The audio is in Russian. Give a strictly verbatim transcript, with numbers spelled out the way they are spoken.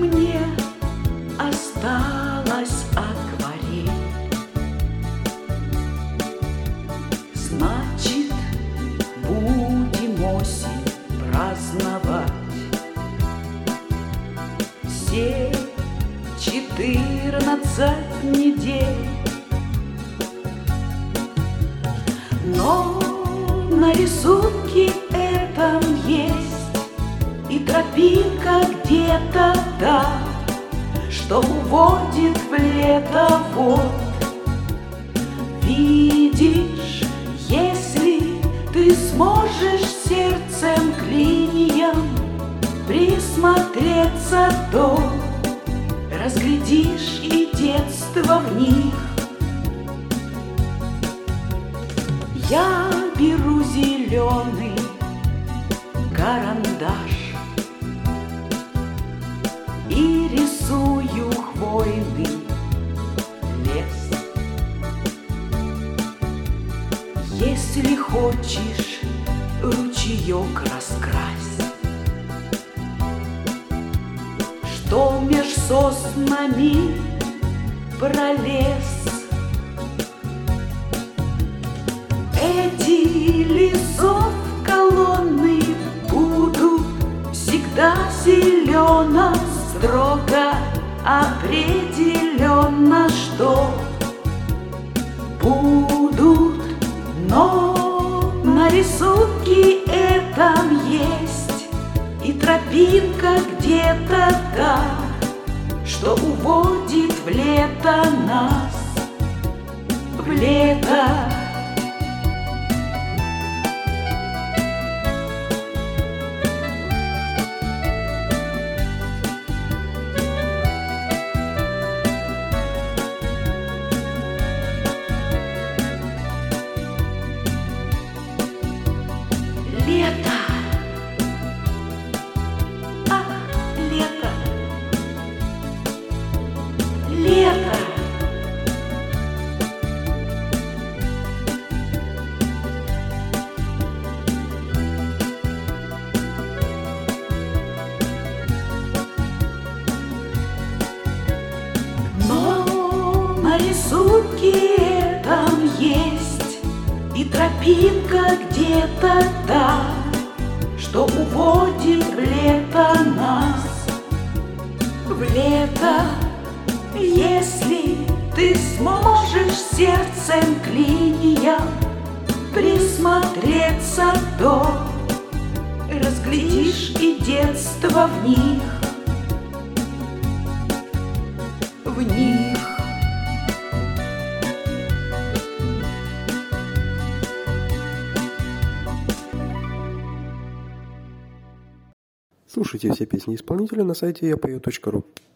мне осталась акварель. Значит, будем осень праздновать все четырнадцать недель. Но на рисунке этом есть и тропинка где-то та, что уводит в лето. Вот видишь, если ты сможешь сердцем к линиям присмотреться, то разглядишь и детство в них. Я беру зеленый карандаш и рисую хвойный лес. Если хочешь, ручеек раскрась, что меж соснами пролез. Эти лесов колонны будут всегда зелено, строго определенно, что будут. Но на рисунке этом есть и тропинка где-то та, что уводит в лето нас, в лето. Лето, ах, лето, лето. Но на рисунке этом есть и тропинка где-то та, что уводит в лето нас, в лето. Если ты сможешь сердцем к линиям присмотреться, то разглядишь и детство в них, в них. Слушайте все песни исполнителя на сайте я пою точка ру.